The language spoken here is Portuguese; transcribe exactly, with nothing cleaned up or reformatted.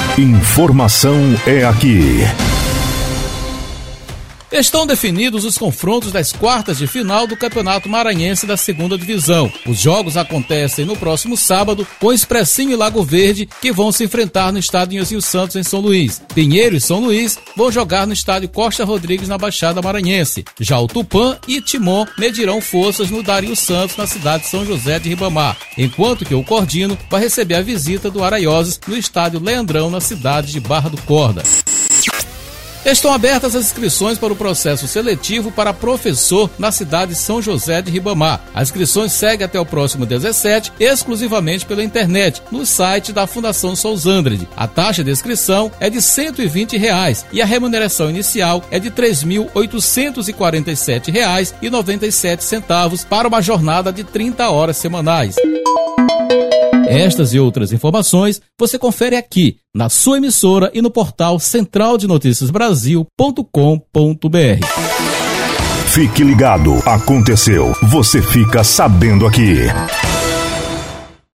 Informação é aqui. Estão definidos os confrontos das quartas de final do Campeonato Maranhense da segunda Divisão. Os jogos acontecem no próximo sábado, com Expressinho e Lago Verde, que vão se enfrentar no estádio Nhozinho Santos, em São Luís. Pinheiro e São Luís vão jogar no estádio Costa Rodrigues, na Baixada Maranhense. Já o Tupã e Timon medirão forças no Dario Santos, na cidade de São José de Ribamar, enquanto que o Cordino vai receber a visita do Araioses no estádio Leandrão, na cidade de Barra do Corda. Estão abertas as inscrições para o processo seletivo para professor na cidade de São José de Ribamar. As inscrições seguem até o próximo dezessete, exclusivamente pela internet, no site da Fundação Souzandrede. A taxa de inscrição é de cento e vinte reais e a remuneração inicial é de três mil oitocentos e quarenta e sete reais e noventa e sete centavos para uma jornada de trinta horas semanais. Estas e outras informações você confere aqui na sua emissora e no portal central de notícias brasil ponto com ponto br. Fique ligado, aconteceu, você fica sabendo aqui.